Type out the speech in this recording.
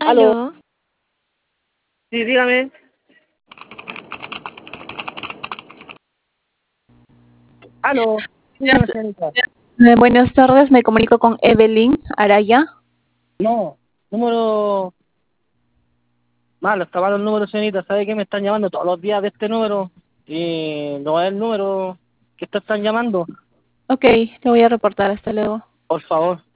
Aló, Aló, sí, dígame. Aló, dígame, buenas, señorita. buenas tardes, me comunico con Evelyn Araya. No, número malo, está malo el número, señorita. ¿Sabe que me están llamando todos los días de este número? Y no es el número que te están llamando. Ok, te voy a reportar, hasta luego. Por favor.